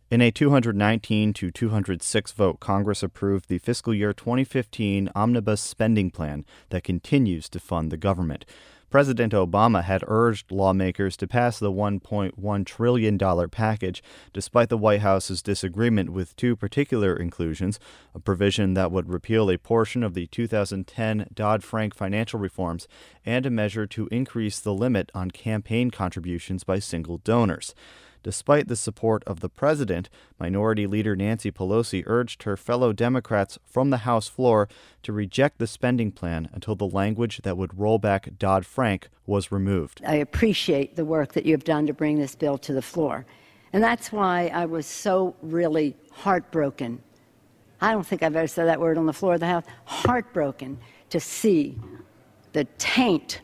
In a 219 to 206 vote, Congress approved the fiscal year 2015 omnibus spending plan that continues to fund the government. President Obama had urged lawmakers to pass the $1.1 trillion package, despite the White House's disagreement with two particular inclusions, a provision that would repeal a portion of the 2010 Dodd-Frank financial reforms and a measure to increase the limit on campaign contributions by single donors. Despite the support of the president, Minority Leader Nancy Pelosi urged her fellow Democrats from the House floor to reject the spending plan until the language that would roll back Dodd-Frank was removed. I appreciate the work that you've done to bring this bill to the floor. And that's why I was so really heartbroken. I don't think I've ever said that word on the floor of the House. Heartbroken to see the taint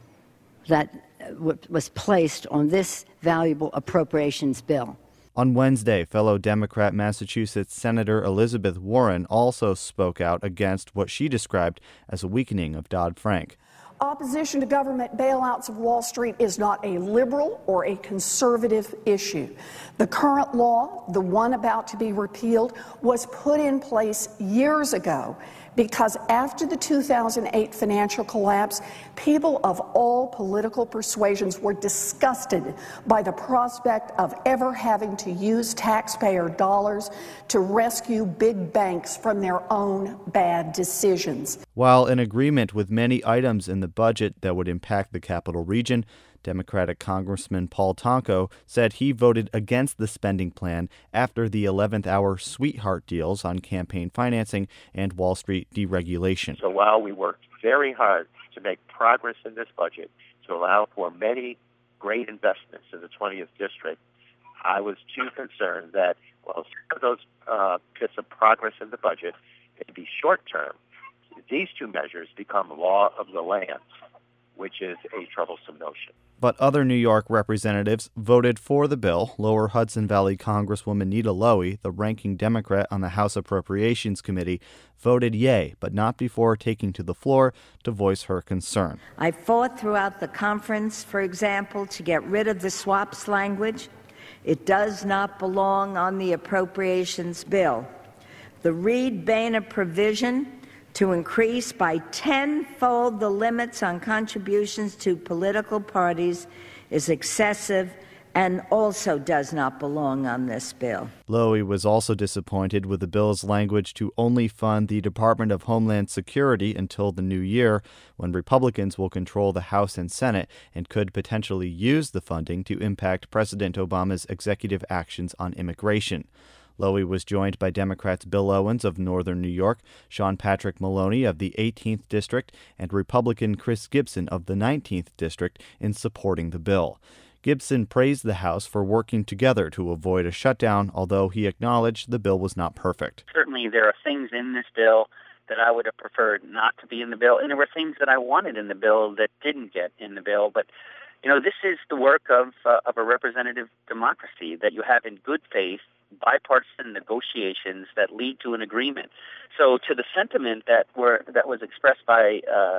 that was placed on this valuable appropriations bill. On Wednesday, fellow Democrat Massachusetts Senator Elizabeth Warren also spoke out against what she described as a weakening of Dodd-Frank. Opposition to government bailouts of Wall Street is not a liberal or a conservative issue. The current law, the one about to be repealed, was put in place years ago because after the 2008 financial collapse, people of all political persuasions were disgusted by the prospect of ever having to use taxpayer dollars to rescue big banks from their own bad decisions. While in agreement with many items in the budget that would impact the Capital Region, Democratic Congressman Paul Tonko said he voted against the spending plan after the 11th hour sweetheart deals on campaign financing and Wall Street deregulation. So while we worked very hard to make progress in this budget to allow for many great investments in the 20th District, I was too concerned that, some of those bits of progress in the budget may be short-term. These two measures become law of the land, which is a troublesome notion. But other New York representatives voted for the bill. Lower Hudson Valley Congresswoman Nita Lowey, the ranking Democrat on the House Appropriations Committee, voted yay, but not before taking to the floor to voice her concern. I fought throughout the conference, for example, to get rid of the swaps language. It does not belong on the appropriations bill. The Reed-Boehner provision to increase by tenfold the limits on contributions to political parties is excessive and also does not belong on this bill. Lowey was also disappointed with the bill's language to only fund the Department of Homeland Security until the new year, when Republicans will control the House and Senate and could potentially use the funding to impact President Obama's executive actions on immigration. Lowey was joined by Democrats Bill Owens of Northern New York, Sean Patrick Maloney of the 18th District, and Republican Chris Gibson of the 19th District in supporting the bill. Gibson praised the House for working together to avoid a shutdown, although he acknowledged the bill was not perfect. Certainly there are things in this bill that I would have preferred not to be in the bill, and there were things that I wanted in the bill that didn't get in the bill. But, this is the work of a representative democracy, that you have in good faith bipartisan negotiations that lead to an agreement. So to the sentiment that was expressed by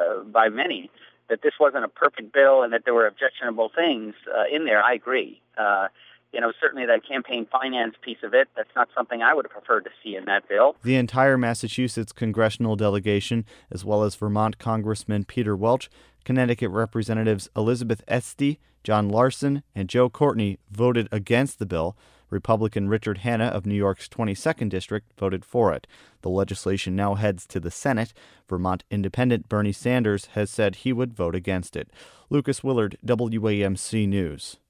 many, that this wasn't a perfect bill and that there were objectionable things in there, I agree. Certainly that campaign finance piece of it, that's not something I would have preferred to see in that bill. The entire Massachusetts congressional delegation, as well as Vermont Congressman Peter Welch, Connecticut Representatives Elizabeth Esty, John Larson, and Joe Courtney voted against the bill. Republican Richard Hanna of New York's 22nd District voted for it. The legislation now heads to the Senate. Vermont Independent Bernie Sanders has said he would vote against it. Lucas Willard, WAMC News.